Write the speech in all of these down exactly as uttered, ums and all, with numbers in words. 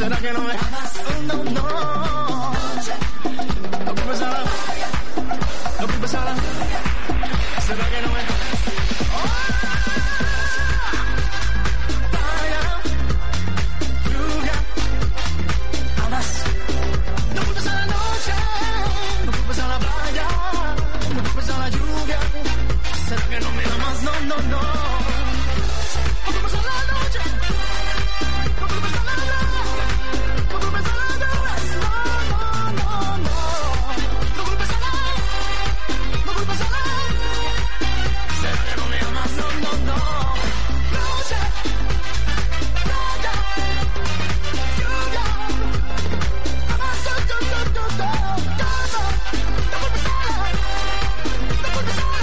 ¿Será que no me amas? No, no, no. No culpes a la... No culpes a la... ¿Será que no me amas? No, no, no. No culpes a la noche. No culpes a la noche. No culpes a la noche. No, no, no, no. No culpes a la. No culpes a la. ¿Será que no me amas? No, no, no. Noche. Playa. Lluvia. Amas, do, do, do, do, do. Todo. No culpes a la. No culpes a la.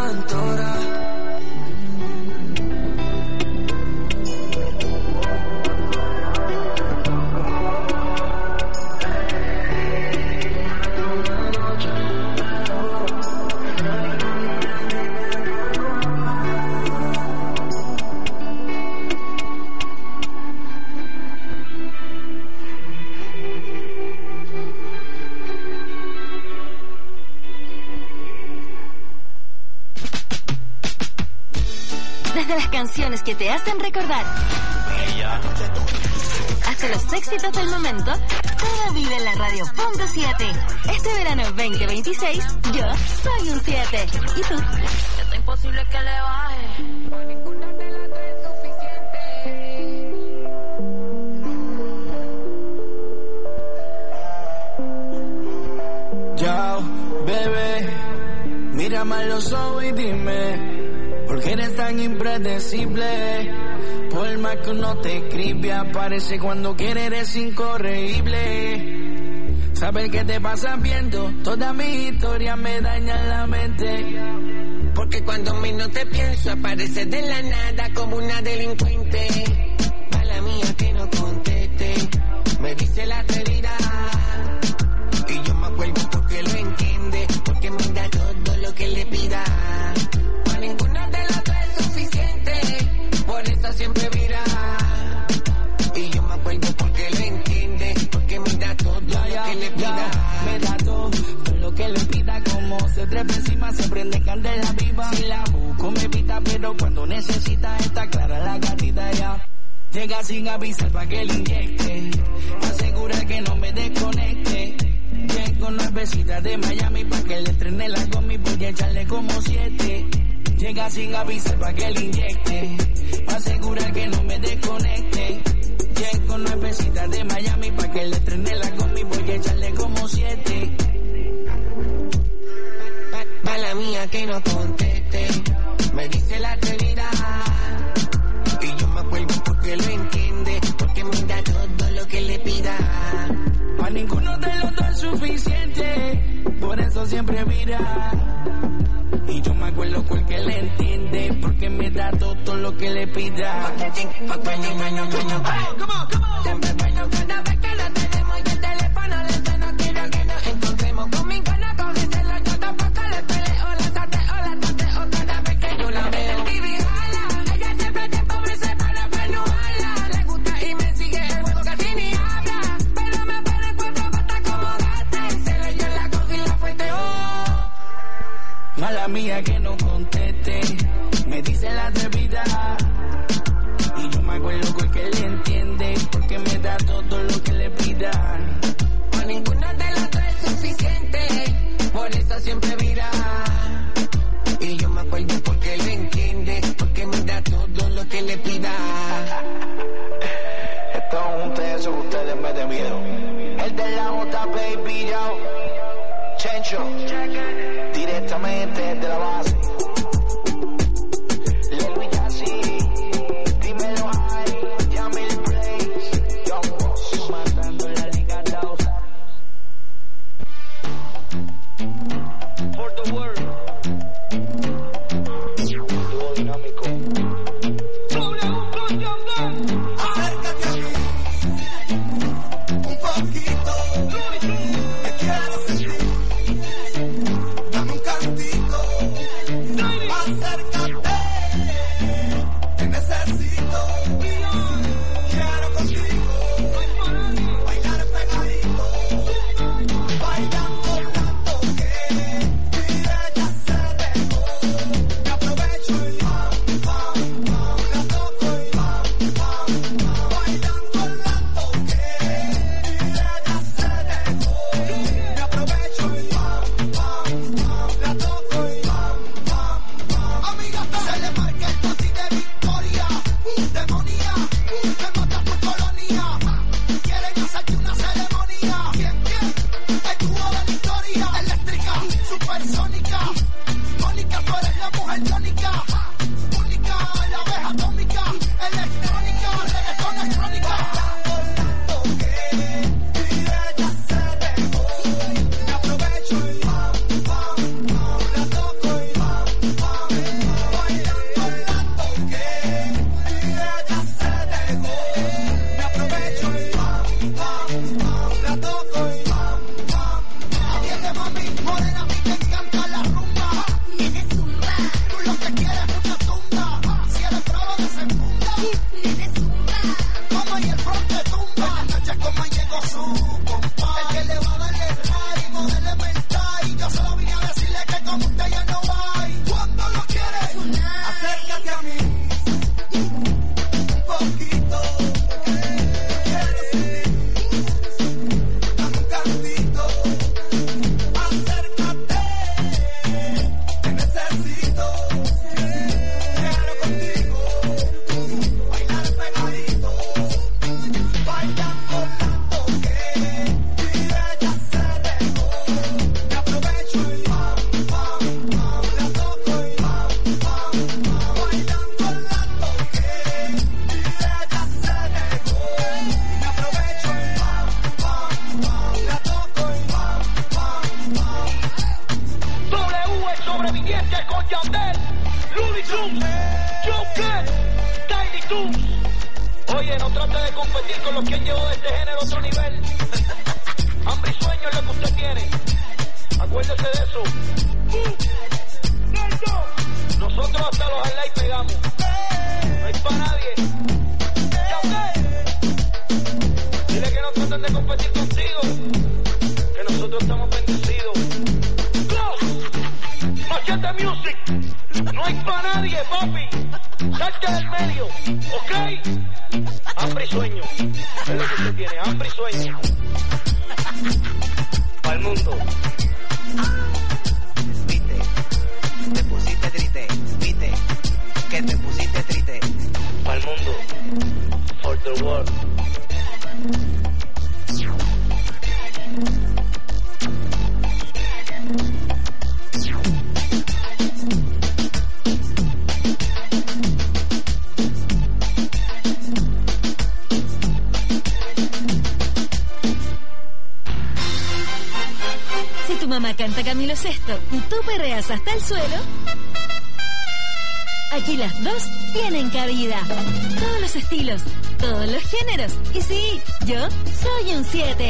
cantora. Las canciones que te hacen recordar hasta los éxitos del momento, todo vive en la radio punto siete. Este verano veinte veintiséis, yo soy un siete. ¿Y tú? Es imposible que le baje. Ninguna de las tres es suficiente. Yo, bebé, mírame a los ojos y dime, ¿por qué eres tan impredecible? Por más que uno te escribe, aparece cuando quiere, eres incorregible. Saber qué te pasa viendo toda mi historia me daña la mente. Porque cuando menos te pienso, aparece de la nada como una delincuente. Mala mía que no conteste, me dice la realidad. Y yo me acuerdo porque lo entiende, porque me da todo lo que le pida. Ninguna de las tres es suficiente, por eso siempre vira. Y yo me acuerdo porque lo entiende, porque me da todo ya, lo que le pida. Ya, me da todo, todo lo que le pida, como se trepa encima, se prende candela viva. Si la busco me evita, pero cuando necesita está clara la gatita ya. Llega sin avisar pa' que le inyecte, asegura que no me desconecte. Llego nuevecita de Miami pa' que le estrene la gomi, voy a echarle como siete. Llega sin avisar pa' que le inyecte, pa' asegurar que no me desconecte. Llego nuevecita de Miami pa' que le estrene la gomi, voy a echarle como siete. Mala mía que no conteste, me dice la realidad. Y yo me acuerdo porque lo entiende, porque me da todo lo que le pida. A ninguno de los dos es suficiente, por eso siempre mira. Y yo me acuerdo porque le entiende, porque me da todo lo que le pida. Siempre bueno cada vez que lo tenemos y el teléfono le suena. Quiero que nos encontremos con mi gana, cógeselo, yo tampoco le peleo. La sateo, la tateo cada vez que yo la veo. Vivi jala, ella siempre tiempo me separa para no jala. Le gusta y me sigue el juego, casi ni habla, pero me pone cuatro patas como gata. Y se le dio la cosa y la fueteó. Mala mía que no conteste, me dice la atrevida. Y yo me acuerdo porque le entiende, porque me da todo lo que le pida. A ninguna de las tres es suficiente, por eso siempre vira. Y yo me acuerdo porque le entiende, porque me da todo lo que le pida. Esto es un teso que ustedes me de miedo. El de la J, baby, yo. Chencho, directamente desde la base. Lelo y así, dímelo ahí, llame el place. Young Boss, matando la liga Dausa. For the world. Dúo dinámico. Acércate a mí, un poquito, te quiero sentir. Dame un cantito, acércate, te necesito. Quiero contigo bailar pegadito, bailando tanto que ella se dejó. Me aprovecho y pam, pam, pam, la toco y pam, pam, pam, bailando tanto que ella se dejó. Me aprovecho y pam, pam, pam, la toco y pam, pam, pam. Amiga, se le marca el taxi de victoria, uh, demonía, uh, te mata por colonia. Quieren hacerte una ceremonia. ¿Quién, quién? El dúo de la historia, eléctrica, supersónica. Mónica, tú eres la mujer tónica, única, la abeja atómica, electrónica, reggaetón electrónica. Tanto que ella se dejó. Me aprovecho y pam, pam, pam, la toco y pam, pam, que no hay. Cuando lo quieres, acércate a mí. Un poquito. Quiero sentir. Dame un cantito. Acércate. Te necesito. Quiero contigo. Bailar pegadito. Bailando la toque. Y ella se dejó. Me aprovecho y pam, pam, pam. La toco y pam, pam, pam. Bailando la toque. Y ella se dejó. Me aprovecho y pam, pam, pam. La toco y pam, pam, pam. W es sobreviviente con Yandel, Looney Tunes, Joker, Tiny Toons. Oye, no trate de competir con los que han llevado este género a otro nivel. Hambre y sueño es lo que usted tiene. Acuérdese de eso. Uh, Nosotros hasta los highlights pegamos. No hay para nadie. Yandel. Dile que no traten de competir contigo, que nosotros estamos bendecidos. Go. Machete Music. No hay para nadie, papi. Salte del medio, ¿ok? Hambre y sueño. Es lo que usted tiene, hambre y sueño. Para el mundo. Viste, te pusiste triste, viste, que te pusiste triste. Para el mundo. For the world. Si tu mamá canta Camilo Sesto y tú perreas hasta el suelo, aquí las dos tienen cabida. Todos los estilos, todos los géneros. Y sí, yo soy un siete.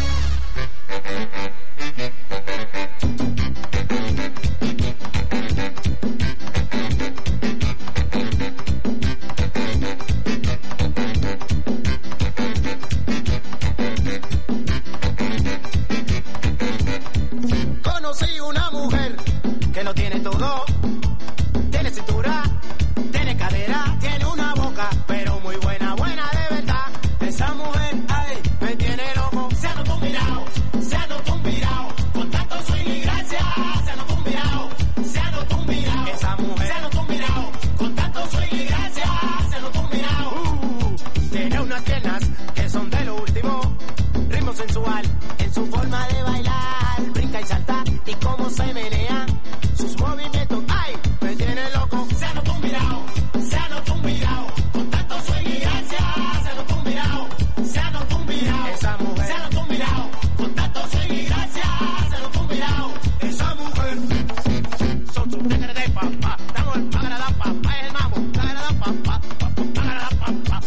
Conocí una mujer que lo tiene todo. Tiene cintura, tiene cadera, tiene una boca, pero muy buena, buena de verdad. Esa mujer, ay, me tiene loco. Se anotó un mirado, se anotó un mirado. Con tanto swing y gracia, se anotó un mirado, se anotó un mirado. Esa mujer, se anotó un mirado. Con tanto swing y gracia, se anotó un mirado. Uh, tiene unas piernas que son de lo último. Ritmo sensual en su forma de bailar. Brinca y salta y cómo se menea. Sus movimientos, ay, me tiene loco. Se anotó un mirado, se anotó un mirado. Con tanto swing y gracia, se anotó un mirado, se anotó un mirado. Esa mujer, se anotó un mirado. Con tanto swing y gracia, se anotó un mirado. Esa mujer, son sus tigres de papá. Damos el pagarada papá, es el mamo. Pagarada papá, pagarada papá.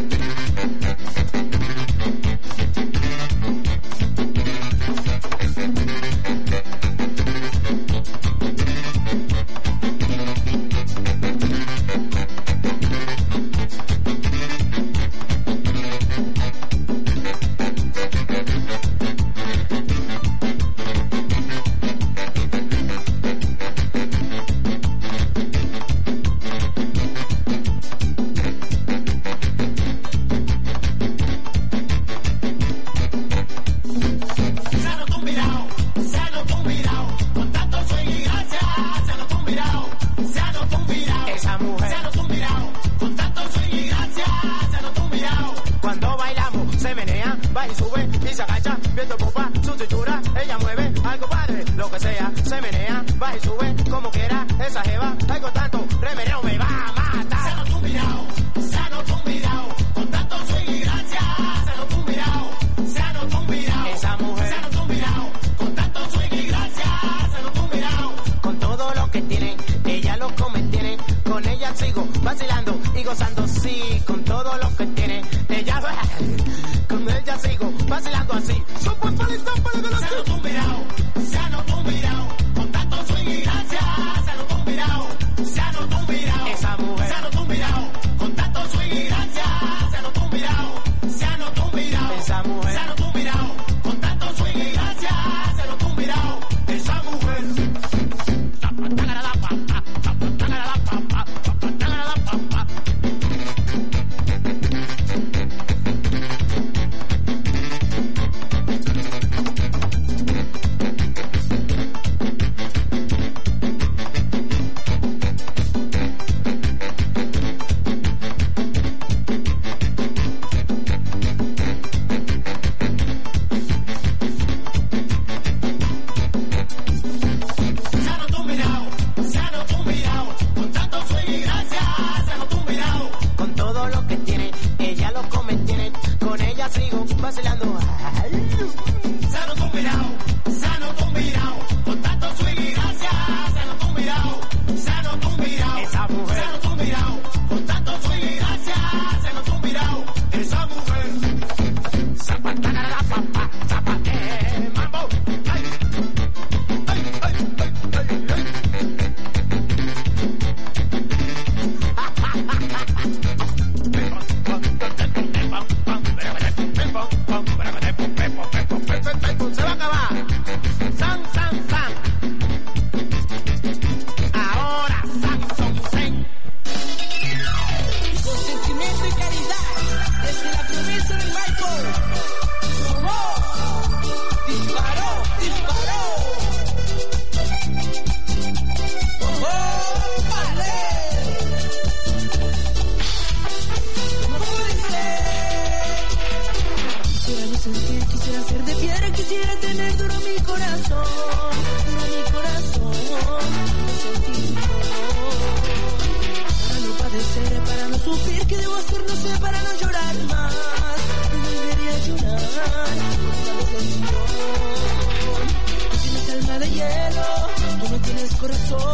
Se anotó un mirado, se anotó un mirado. Con tanto swing y gracia, se anotó un mirado, se anotó un mirado. Esa mujer, se anotó un mirado. Con tanto swing y gracia, se anotó un mirado. Cuando bailamos, se menea, va y sube y se agacha, viendo popa, su cintura, ella mueve, algo padre, lo que sea, se menea, va y sube, como quiera, esa jeva, algo tanto, remeneo me va a matar. Se anotó un mirado, se anotó un mirado. Con tanto swing y gracia, se anotó un mirado, se anotó un mirado. Esa mujer, se anotó un mirado. Con tanto swing y gracia, se anotó un mirado. Con todo lo que tiene, ella lo come, tiene. Con ella sigo vacilando y gozando, sí. Con todo lo que tiene, ella con ella sigo vacilando así. Super palito, palito, se anotó un mirado, se anotó un mirado. Con tanto swing y gracia, se anotó un mirado, se anotó un mirado. Esa mujer, se anotó un mirado. Con tanto swing y gracia, se anotó un mirado, se anotó un mirado. Esa mujer, se anotó un mirado. Con tanto swing y gracia, se anotó un mirado. Esa mujer.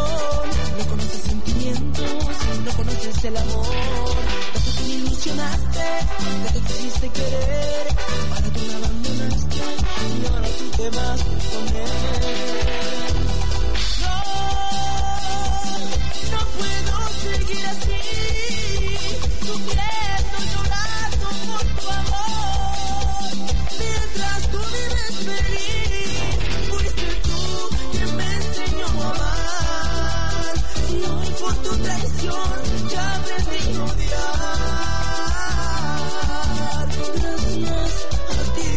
corazón, no conoces sentimientos, no conoces el amor. Tanto que me ilusionaste, que te quisiste querer, para tú me abandonaste y ahora tú te vas con él. No, no puedo seguir así, sufriendo, llorando por tu amor, mientras tú vives feliz. Fuiste tú quien me enseñó a amar, y hoy por tu traición ya aprendí a odiar. Gracias a ti.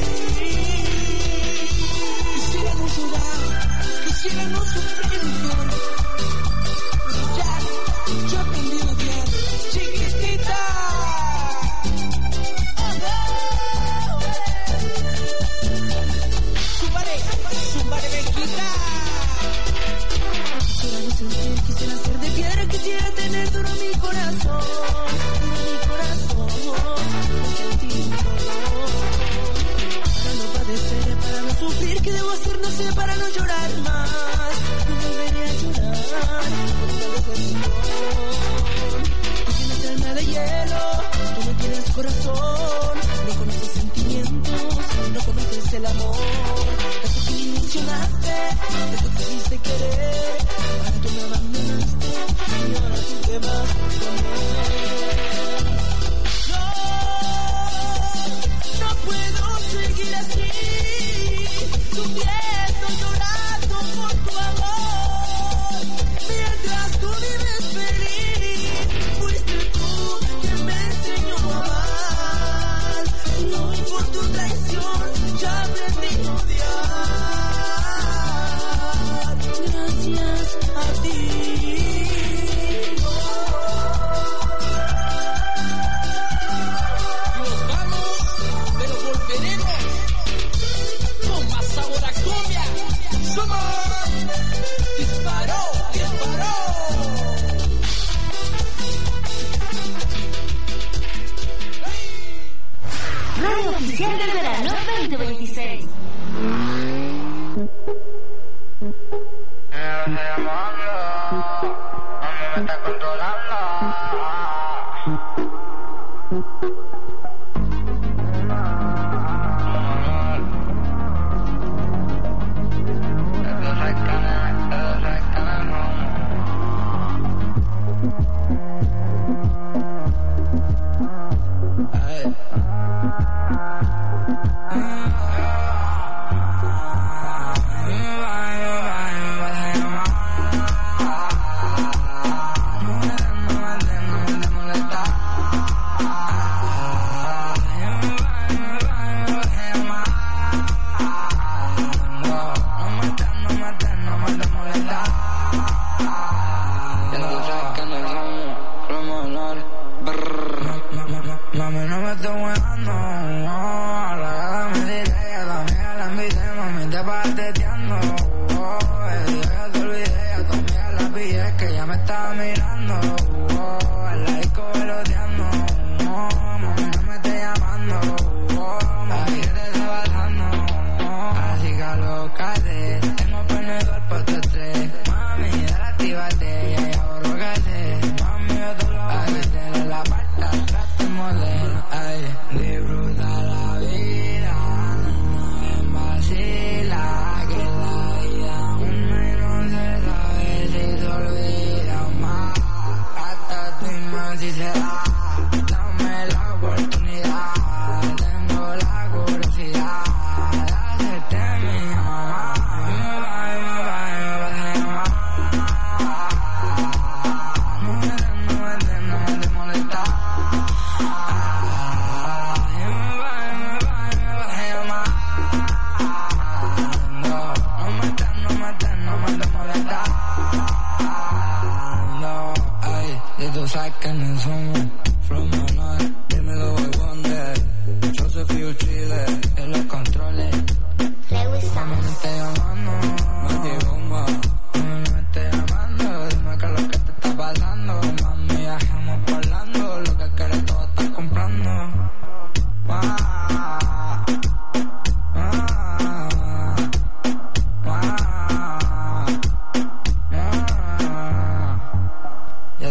Quisiera no llorar, quisiera no sufrir, pero ya, yo aprendí a odiar, chiquitita. Zumbaré, zumbaré, bequita. Quisiera no sentir, quisiera ser de piedra, quisiera tener duro mi corazón, duro mi corazón, no sentir dolor. Para no padecer, para no sufrir, ¿qué debo hacer? No sé, para no llorar más. No volveré a llorar por una decepción. Tú tienes alma de hielo, tú no tienes corazón, no conoces sentimientos, no conoces el amor. Tanto que me ilusionaste, que tú quisiste querer, ahora tú me abandonaste y ahora tú te vas con él. No, no puedo seguir así, sufriendo, llorando por tu amor, mientras tú vives feliz. Fuiste tú quien me enseñó a amar, y hoy por tu traición ya aprendí a odiar. Gracias a ti. Nos vamos, pero volveremos con más sabor a cumbia. Somos Disparó, Disparó. Radio Oficial del Verano veinte veintiséis.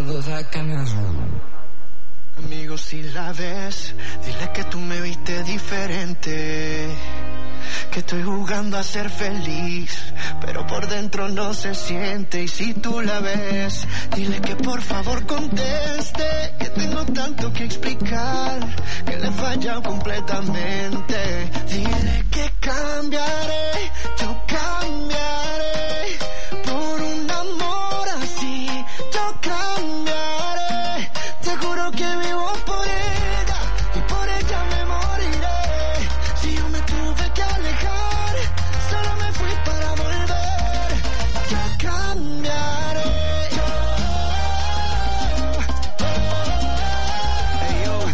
todas las ganas. Amigo, si la ves, dile que tú me viste diferente, que estoy jugando a ser feliz, pero por dentro no se siente. Y si tú la ves, dile que por favor conteste, que tengo tanto que explicar, que le he fallado completamente. Dile que cambiaré, yo cambiaré, por un amor así, yo cambiaré. Te juro que vivo por ella, y por ella me moriré. Si yo me tuve que alejar, solo me fui para volver. Yo cambiaré. Hey, yo.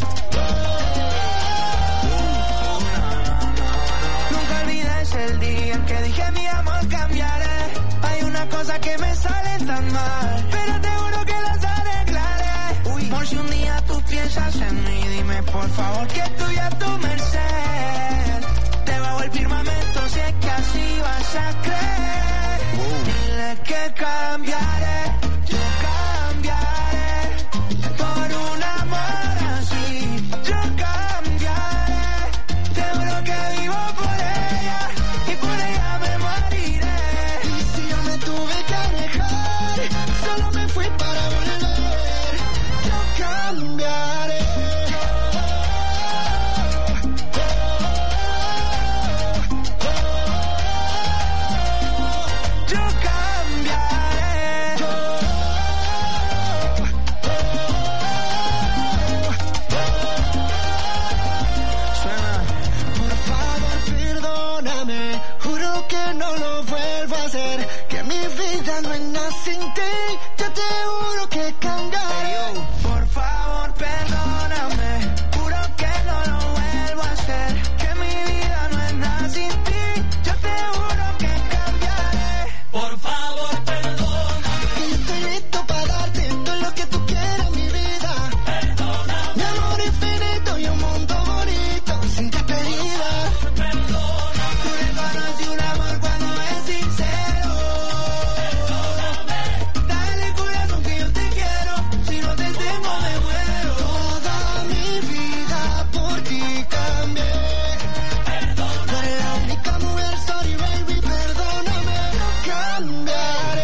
Nunca olvides el día en que dije mi amor cambiaré. Hay una cosa que me sale tan mal, pero te juro que las arreglaré. Uy. Por si un día tú piensas en mí, dime por favor que estoy a tu merced. Te bajo el firmamento si es que así vas a creer. Wow. Dile que cambiaré, yo cambiaré, por un amor así, yo cambiaré. Te juro que vivo por ella, y por ella me moriré. Y si yo me tuve que alejar, solo me fui para volver. Yo cambiaré. Yo cambiaré. Suena. Por favor, perdóname, juro que no lo vuelvo a hacer, que mi vida no es nada sin ti, yo te juro que cambiaré. Por favor, perdóname, juro que no lo vuelvo a hacer, que mi vida no es nada sin ti, yo te juro que cambiaré. Por favor, perdóname, Que yo estoy listo para darte todo lo que tú quieras, mi vida. perdóname, Mi amor infinito y un mundo bonito, sin despedida. perdóname. Tú reconoces un amor cuando es sincero. Perdóname. Dale corazón que yo te quiero, si no te tengo me muero. Toda mi vida por ti cambié. Tú eres la única mujer, sorry baby, perdóname. Yo cambiaré.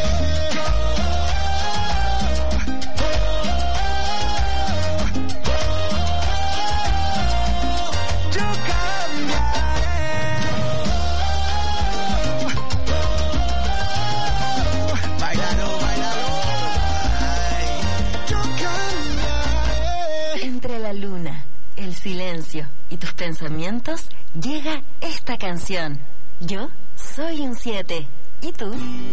Yo cambiaré. Bailalo, bailalo. Ay. Yo cambiaré. Entre la luna, el silencio y tus pensamientos llega esta canción. Yo soy un siete. ¿Y tú?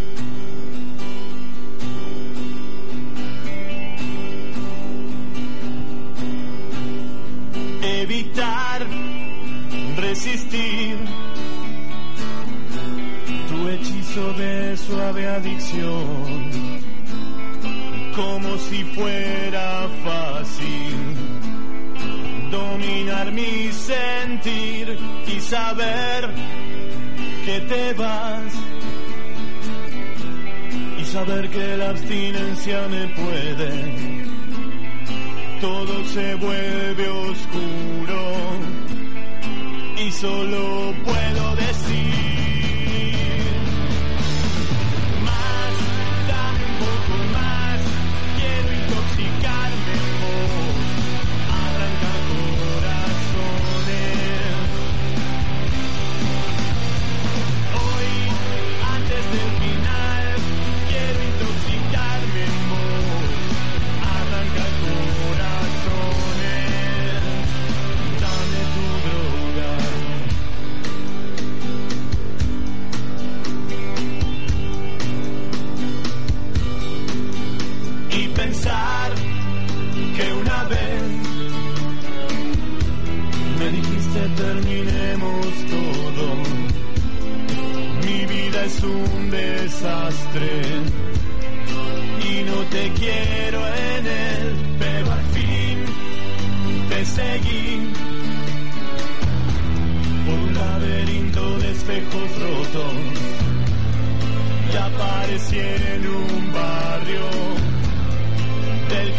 Evitar, resistir tu hechizo de suave adicción, como si fuera fácil dominar mi sentir y saber que te vas, y saber que la abstinencia me puede. Todo se vuelve oscuro y solo puedo decir más, dame un poco más, quiero intoxicarme en vos, arranca corazones. Hoy, antes del final, quiero intoxicarme en vos, arranca corazones, dame tu droga. Y pensar que una vez me dijiste terminemos todo, mi vida es un desastre y no te quiero en él, pero al fin te seguí por un laberinto de espejos rotos y aparecí en un barrio del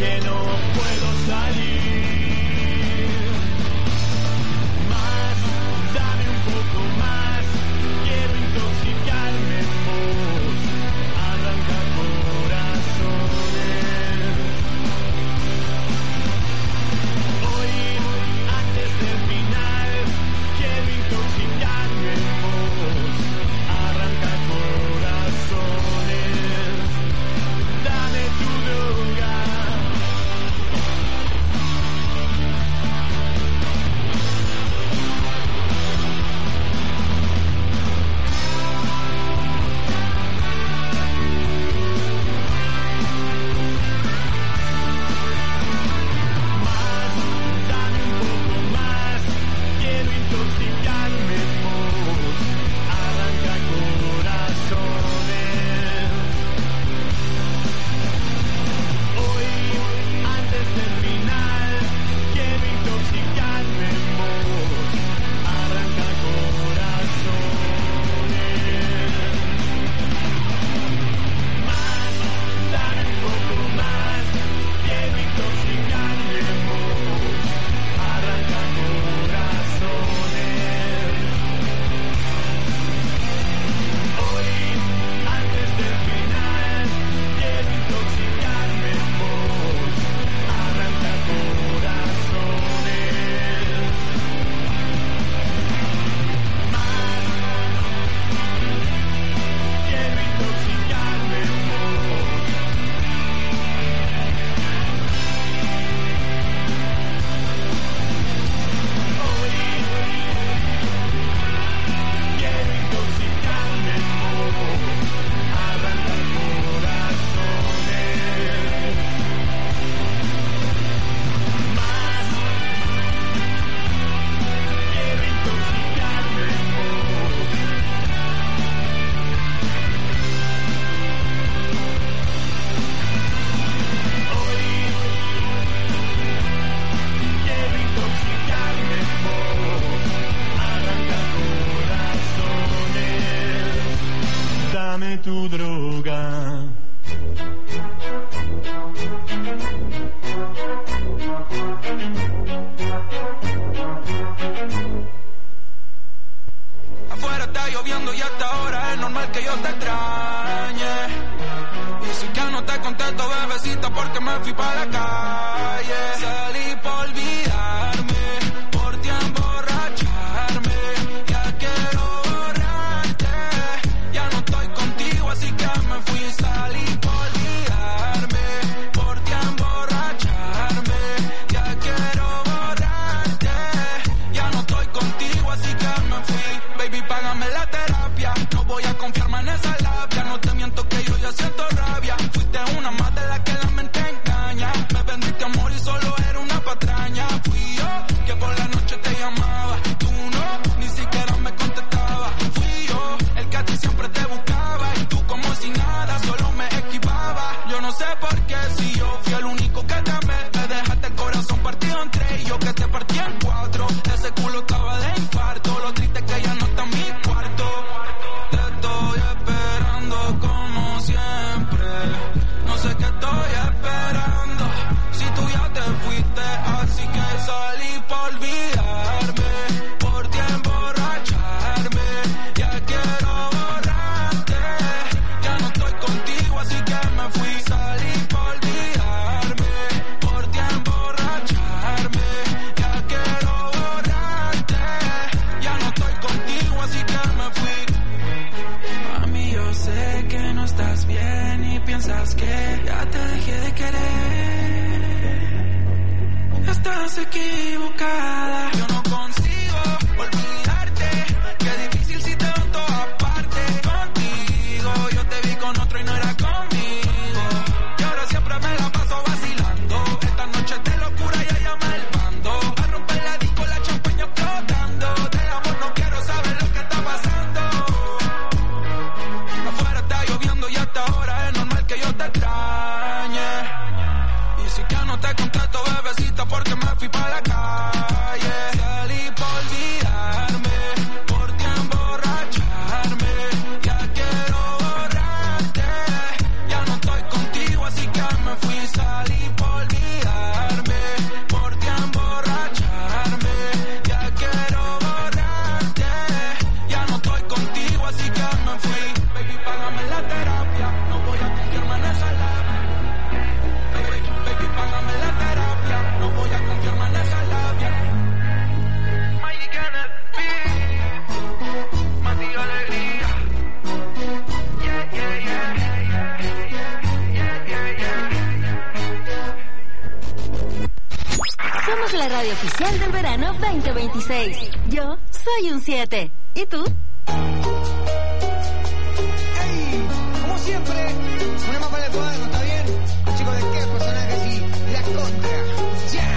contesto, bebecita, porque me fui para la calle. Salí por olvidarme, por ti emborracharme. Ya quiero borrarte, ya no estoy contigo, así que me fui. Salí por olvidarme, por ti emborracharme. Ya quiero borrarte, ya no estoy contigo, así que me fui. Baby, págame la terapia, no voy a confiarme en esa labia. No te miento que yo ya siento rabia. Fuiste una más de la que la mente engaña. Me vendiste amor y solo era una patraña. Fui yo que por la noche te llamaba, tú no, ni siquiera me contestabas. Fui yo el que a ti siempre te buscaba y tú como si nada, solo me esquivaba. Yo no sé por qué, si yo fui el único que te amé. Me dejaste el corazón partido en tres y yo que te partí en cuatro. Ese culo estaba de infarto, lo triste es que ya no está en mi cuarto. Te estoy esperando como siempre, no sé qué estoy esperando, si tú ya te fuiste, así que salí por olvidarme, por ti emborracharme. Ya quiero borrarte, ya no estoy contigo, así que me fui. Salí por olvidarme, por ti emborracharme. Ya quiero borrarte, ya no estoy contigo, así que me fui. Mami, yo sé que no estás bien y piensas que ya te dejé de querer. Estás equivocada, yo no consigo olvidarte. Qué difícil si te veo en todas partes. Contigo, yo te vi con otro y no era conmigo. Y ahora siempre me la paso vacilando. Esta noche de locura ya llama el bando. A romper la disco, la champaña explotando. Del amor no quiero saber lo que está pasando. Afuera está lloviendo y hasta ahora es normal que yo te extrañe. Y si que no te contesto, bebecita, porque me fui para la calle. Salí por olvidarme, por ti emborracharme. Ya quiero borrarte, ya no estoy contigo, así que me fui. Salí por olvidarme, por ti emborracharme. Ya quiero borrarte, ya no estoy contigo, así que me fui. Baby, págame la terapia, no voy a confiarme en esa labia. Baby, baby, págame la terapia, no voy a confiarme en esa labia. Magic en el beat, Mati Alegría. Yeah, yeah, yeah, yeah, yeah, yeah, yeah, yeah. Somos la radio oficial del verano veinte veintiséis. Yo soy un siete. ¿Y tú? ¡Ey! Como siempre, una mapa del cuaderno, ¿está bien? Chicos, ¿de qué personajes y la contra? ¡Ya!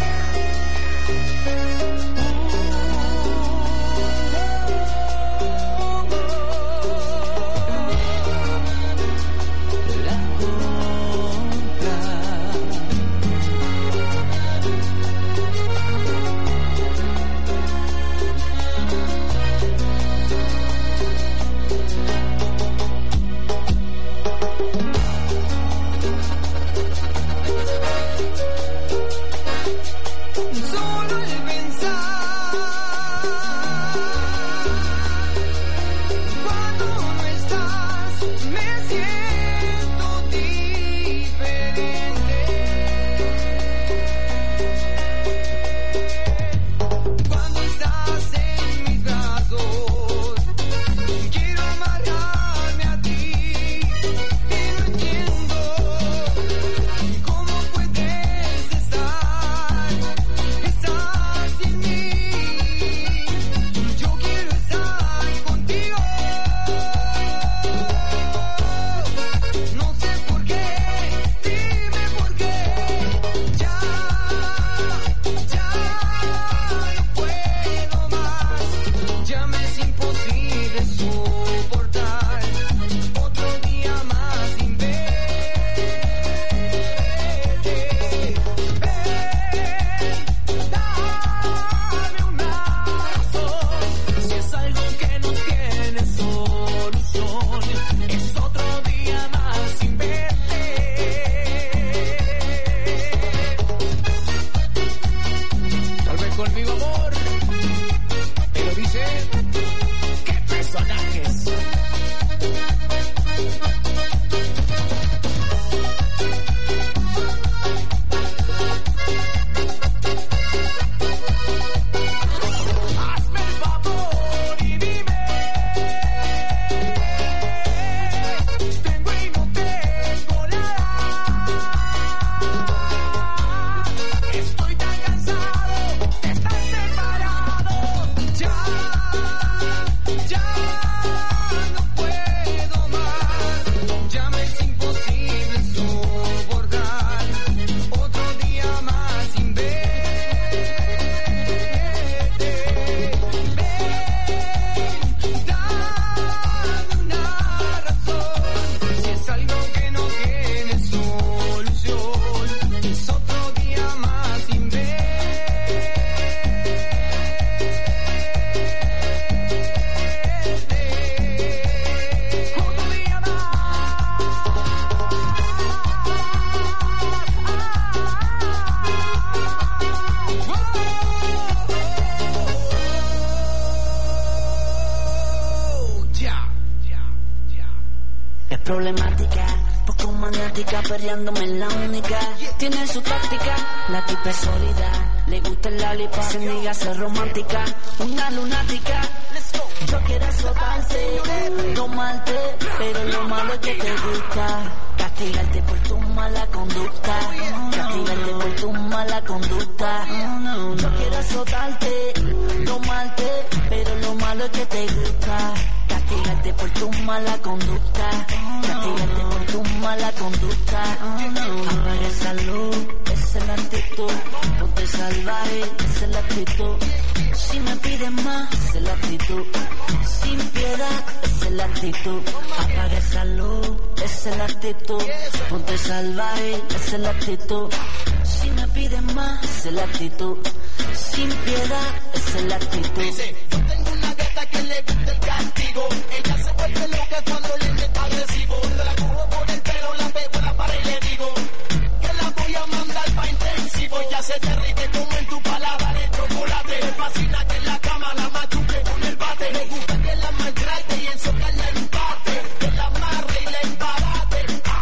Solo el pensar cuando no estás me siento diferente. Cuando estás en mis brazos quiero amarrarme a ti y no entiendo lunática, perreándome en la única. Tiene su táctica, la tipa es sólida. Le gusta el lollipop, se niega a ser romántica. Una lunática, yo quiero azotarte, tomarte, pero lo malo es que te gusta. Castigarte por tu mala conducta, castigarte por tu mala conducta. Yo quiero azotarte, tomarte, pero lo malo es que te gusta. Castigarte por tu mala conducta, castigarte por tu mala conducta. Apaga esa luz, esa es la actitud. Ponte salvaje, esa es la actitud. Si me pides más, esa es la actitud. Sin piedad, esa es la actitud. Apaga esa luz, esa es la actitud. Ponte salvaje, esa es la actitud. Si me pides más, esa es la actitud. Sin piedad, esa es la actitud. Dice, yo tengo una gata que le gusta el castigo. Ella se vuelve loca cuando le meto agresivo. La cojo por el pelo, la pego en la pared y le digo que la voy a mandar pa' intensivo. Ya se derrite como en tu paladar el chocolate. Me fascina que en la cama la machuque con el bate. Me gusta que la maltrate y en soca la empate. Que la amarre y la embarate.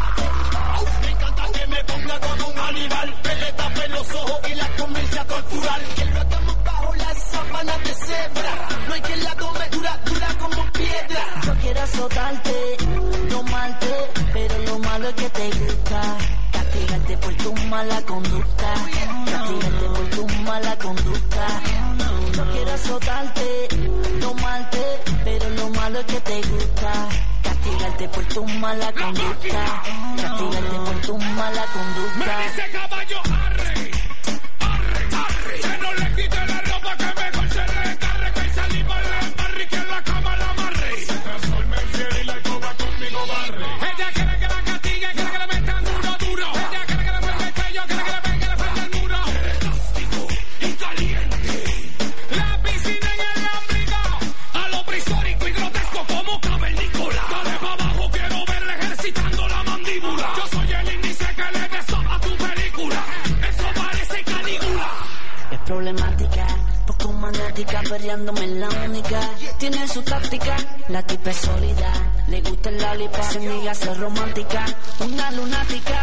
Me encanta que me ponga como un animal. Que le tape los ojos y la comience a torturar. Que lo hagamos bajo las sábanas de cebra. No hay quien la tome dura, dura como piedra. Yo quiero azotarte, tomarte, pero lo malo es que te gusta. Castigarte por tu mala conducta, castigarte por tu mala conducta. Yo quiero azotarte, tomarte, pero lo malo es que te gusta. Castigarte por tu mala conducta, castigarte por tu mala conducta. Me dice caballo, arre, arre, arre. Que no le quite la ropa, que mejor se recarre. Que saliva le embarre, que en la cama la amarre. Se transforma en fiel y la coba conmigo barre. Ella quiere que la castigue, quiere que le metan duro, duro. Ella quiere que le mueva el cuello, quiere que le pegue la frente al muro. Elástico y caliente. La piscina en el ámbrica. A lo prehistórico y grotesco como cavernícola. Dale pa' abajo, quiero verle ejercitando la mandíbula. Yo soy el índice que le beso a tu película. Eso parece canícula. Es problemática, poco manática, perreándome en la única. Tiene su táctica, la tipa es sólida. Le gusta el lollipop, se niega a ser romántica. Una lunática,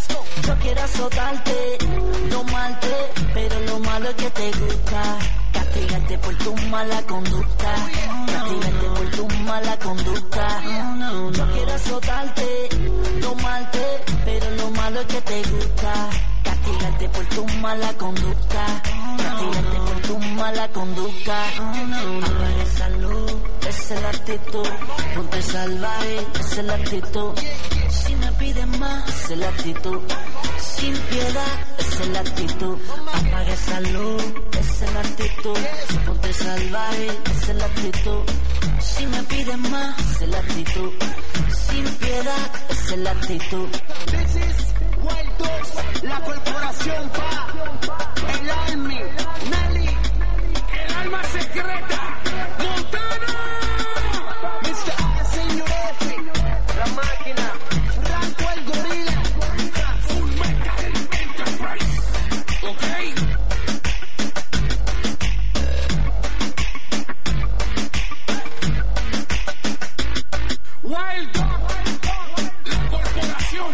yo quiero azotarte, tomarte, pero lo malo es que te gusta. Castigarte por tu mala conducta, castigarte por tu mala conducta. Yo quiero azotarte, tomarte, pero lo malo es que te gusta. Castigarte por tu mala conducta, castigarte por tu mala conducta. Apaga esa luz, esa es la actitud. Ponte salvaje, esa es la actitud. Si me pides más, esa es la actitud. Sin piedad, esa es la actitud. Apaga esa luz, esa es la actitud. Ponte salvaje, esa es la actitud. Si me pides más, esa es la actitud. Sin piedad, esa es la actitud. This is Wild Dogs, la corporación pa, el Army, Nelly, el alma secreta, Montana, mister A, señor F, la máquina, Franco el gorila, Full Metal Enterprise, ok. Wild Dogs, la corporación.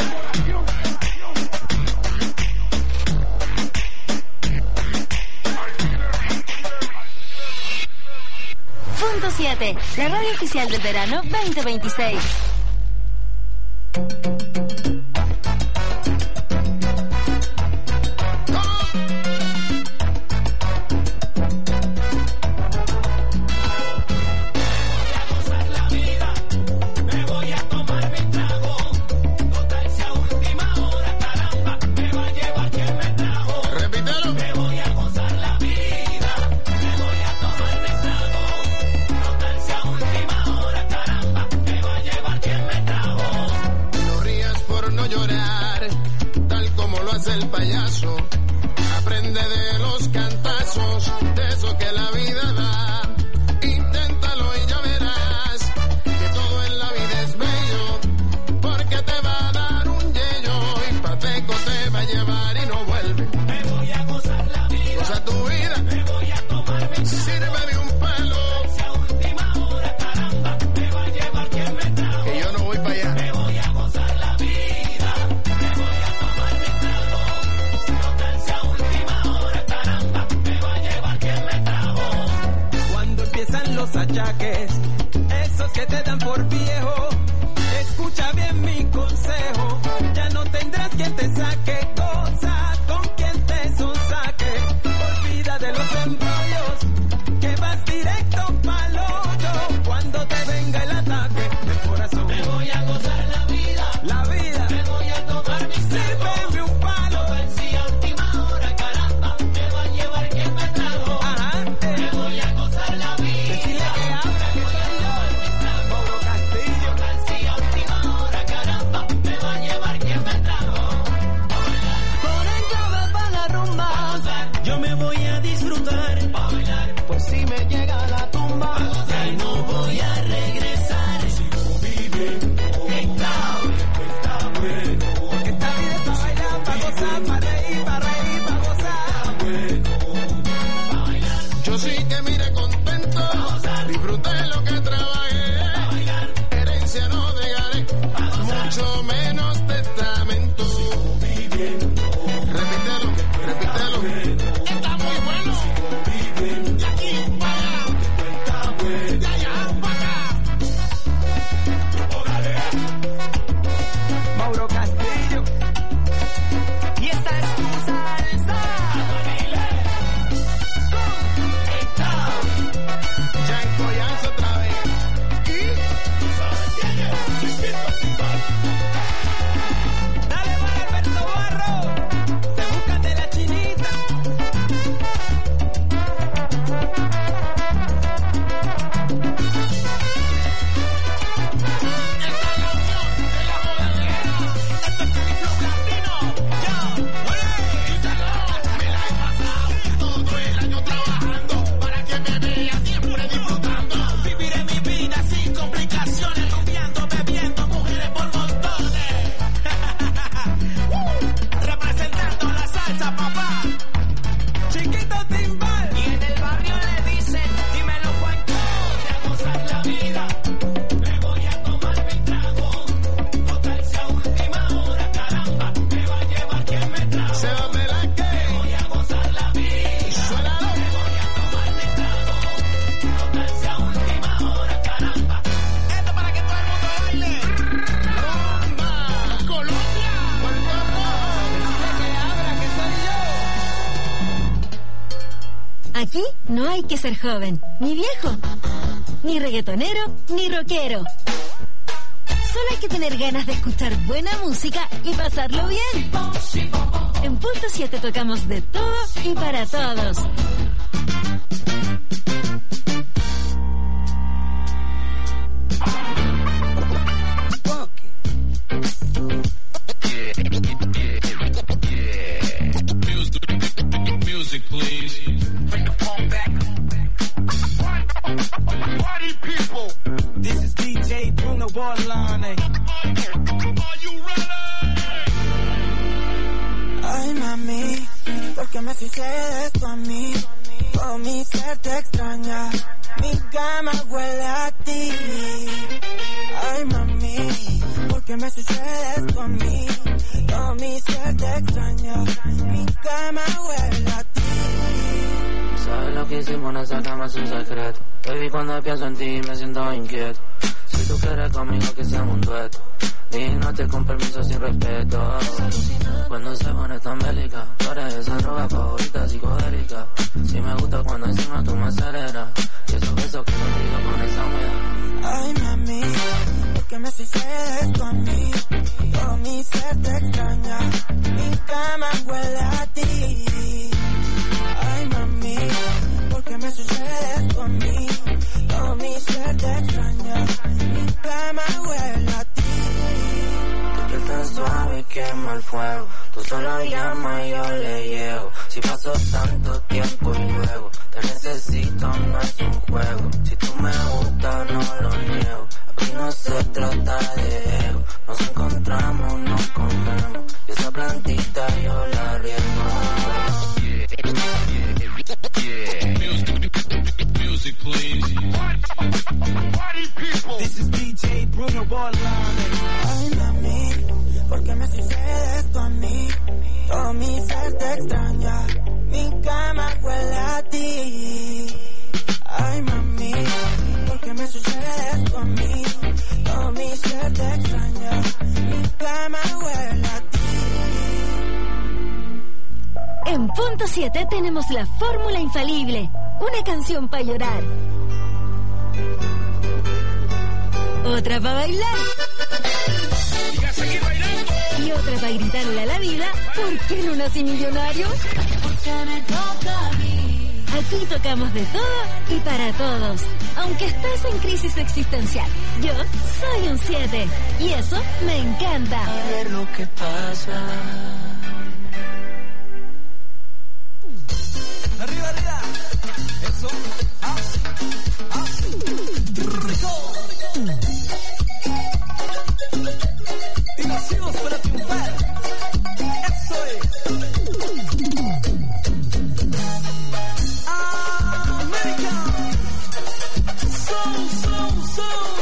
Punto siete, la radio oficial del verano veinte veintiséis. El payaso aprende de los cantazos, de eso que la vida da. Inténtalo y ya verás que todo en la vida es bello, porque te va a dar un yello y pateco te va a llevar y no vuelve. Me voy a gozar la vida, goza tu vida, me voy a tomar mi sirve de un pelo. Esa última hora, caramba, me va a llevar quien me trajo. Que yo no voy para allá. Me voy a gozar la vida. lugar, pues si me llega a la tumba, ya no voy a regresar. Sigo viviendo, está bueno, está bueno, porque esta vida es para bailar, para gozar, para reír, para reír, para gozar. Está bueno, para bailar. Yo sí que mire contento, disfruté lo que trabajé, herencia no dejaré, mucho menos testamento. Sigo viviendo, repítelo, repítelo. Está muy bueno. sigo viviendo, De aquí para allá, está bueno. de allá para acá. Mauro Castillo, y esta es tu salsa. Ya en Coyanza otra vez. Dale para Alberto Barro, te buscas de la chinita. Todo el año trabajando para que me vea siempre disfrutando. Viviré mi vida sin complicaciones, rumbeando, bebiendo, mujeres por montones. Representando la salsa, papá. Chiquito Timbal. Y en el barrio le dicen, dímelo Juancho. Voy a gozar la vida, me voy a tomar mi trago. Total sea última hora, caramba, me va a llevar quien me trajo. Se va de la que Voy a gozar la vida, suena me voy a tomar mi trago. Total sea última hora, caramba. Esto para que todo el mundo baile. rumba. Colombia, Puerto Decirle que abra, que soy yo. Aquí no hay que ser joven, ni viejo, ni reggaetonero, ni rockero. Solo hay que tener ganas de escuchar buena música y pasarlo bien. En Punto siete tocamos de todo y para todos. Music, please. Party people. This is D J Bruno Borlane. Are you ready? Ay, mami, ¿por qué me sucede esto a mí? Todo mi ser te extraña, mi cama huele a ti. Ay, mami, ¿por qué me sucede esto a mí? Todo mi ser te extraña, mi cama huele a ti. Sabes lo que hicimos en esa cama es un secreto. Baby, cuando pienso en ti me siento inquieto. Si tú quieres conmigo que seamos un dueto, y noche con permiso sin respeto. Cuando se pone tan bélica, tú eres esa droga favorita psicodélica. Si me gusta cuando encima tú me aceleras, y esos besos que no digo con esa humedad. Ay, mami, ¿por qué me sucede esto a mí? Todo mi ser te extraña, mi cama huele a ti. Ay, mami, ¿por qué me sucede esto a mí? Todo mi ser te extraña, mi cama huele a ti. Tu piel tan suave quema el fuego, tú solo llamas y yo le llego. Si paso tanto tiempo y luego te necesito, no es un juego. Si tú me gustas no lo niego, aquí no se trata de ego. Nos encontramos, nos comemos, y esa plantita yo la riego. Music, please. Party people. This is D J Bruno Borlane. Ay, mami, ¿por qué me sucede esto a mí? Todo mi ser te extraña, mi cama huele a ti. Ay, mami, ¿por qué me sucede esto a mí? Todo mi ser te extraña, mi cama huele a ti. En Punto siete tenemos la fórmula infalible, una canción para llorar, otra para bailar y otra para gritarle a la vida, ¿por qué no nací millonario? Aquí tocamos de todo y para todos, aunque estés en crisis existencial. Yo soy un siete y eso me encanta. A ver lo que pasa. Arriba, arriba. eso, así, así, rico. Y nacimos para triunfar. Eso es. América. Soul, soul, soul.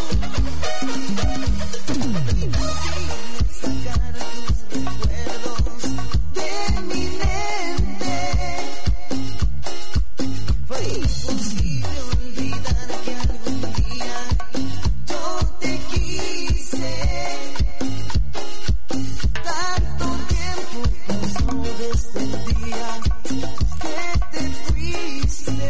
Sacar tus recuerdos de mi mente. Fue imposible olvidar que algún día yo te quise. Tanto tiempo pasó desde el día que te fuiste.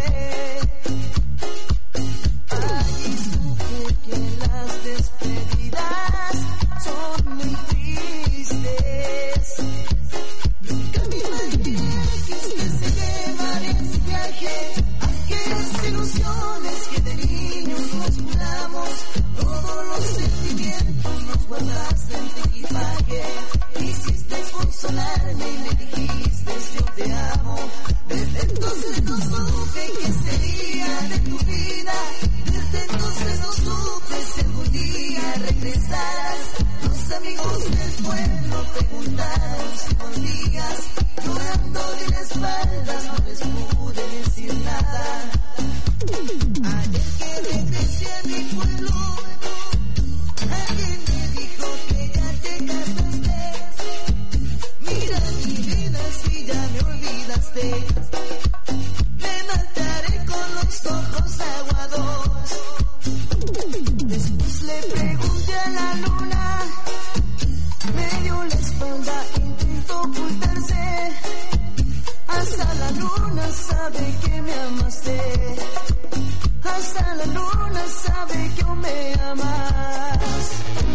Allí supe que las despedidas son muy tristes. Nunca me imaginé que usted se llevaría ese viaje, aquellas ilusiones que de niños nos juramos, todos los sentimientos nos guardaste en tu equipaje. Quisiste consolarme y me dijiste yo te amo. Desde entonces no supe qué sería de tu vida. Desde entonces no supe si algún día regresarás. Los amigos del pueblo preguntaron si volvías. Llorando de la espalda no les pude decir nada. Ayer que regresé a mi pueblo, alguien me dijo que ya te casaste. Mira mi vida si ya me olvidaste. Me marcharé con los ojos aguados. Después le pregunté a la luna, me dio la espalda, intentó ocultarse. Hasta la luna sabe que me amaste. Hasta la luna sabe que aún me amas.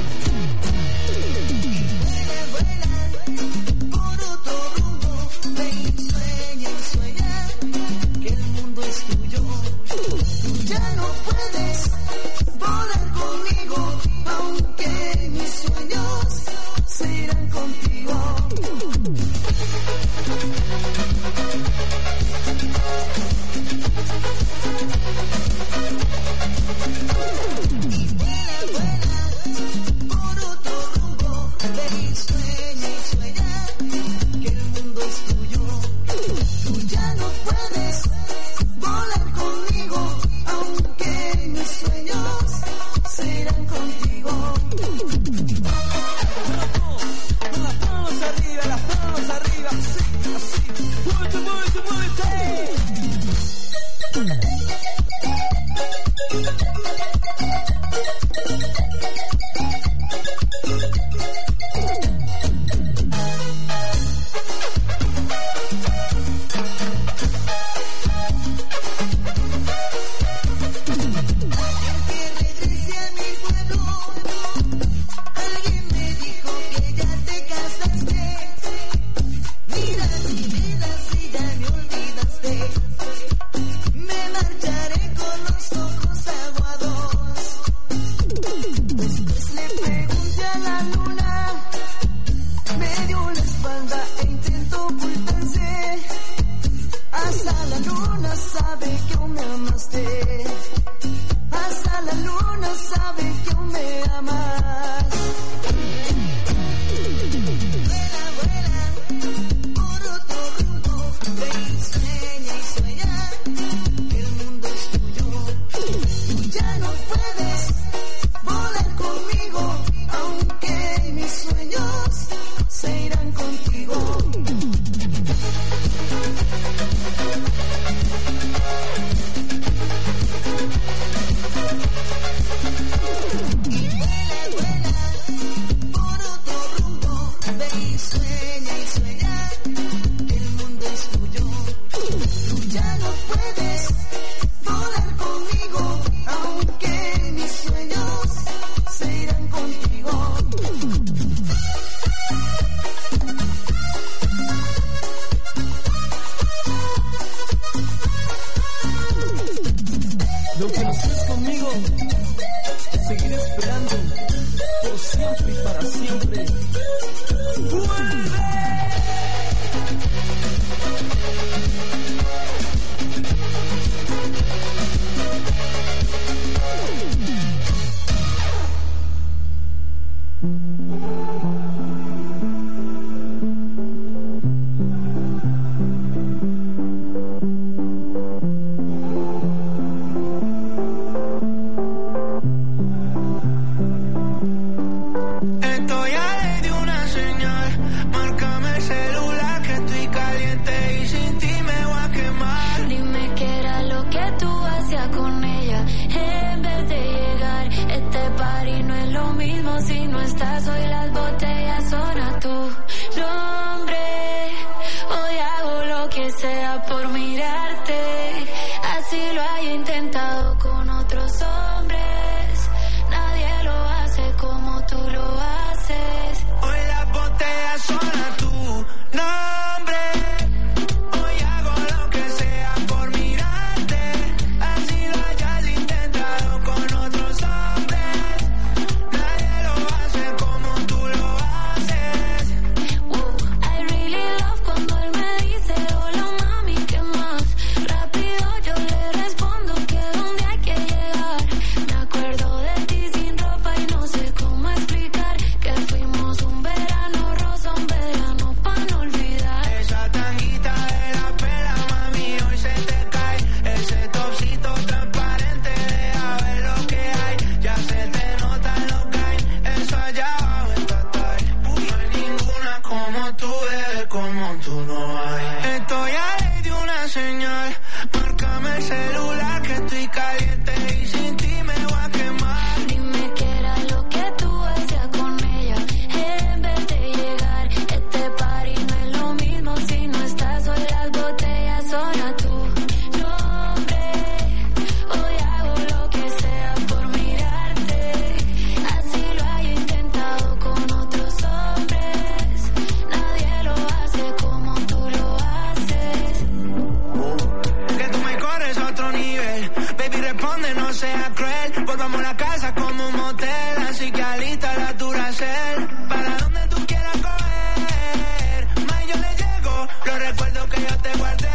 Vuela, vuela por otro rumbo. Ven y sueña y sueña que el mundo es tuyo. Tú ya no puedes volar conmigo, aunque mis sueños se irán contigo. no hay. Estoy ahí de una señal, márcame el celular que estoy caliente y sin ti me voy a quemar. Dime qué era lo que tú hacías con ella en vez de llegar. Este party no es lo mismo si no estás, hoy las botellas son a tu nombre. Hoy hago lo que sea por mirarte, así lo he intentado con otros hombres. Nadie lo hace como tú lo haces. Que tú me corres a otro nivel, baby responde, no seas cruel. Volvamos a la casa como un motel, así que alista la Duracell. Para donde tú quieras coger, más yo le llego, los recuerdos que yo te guardé.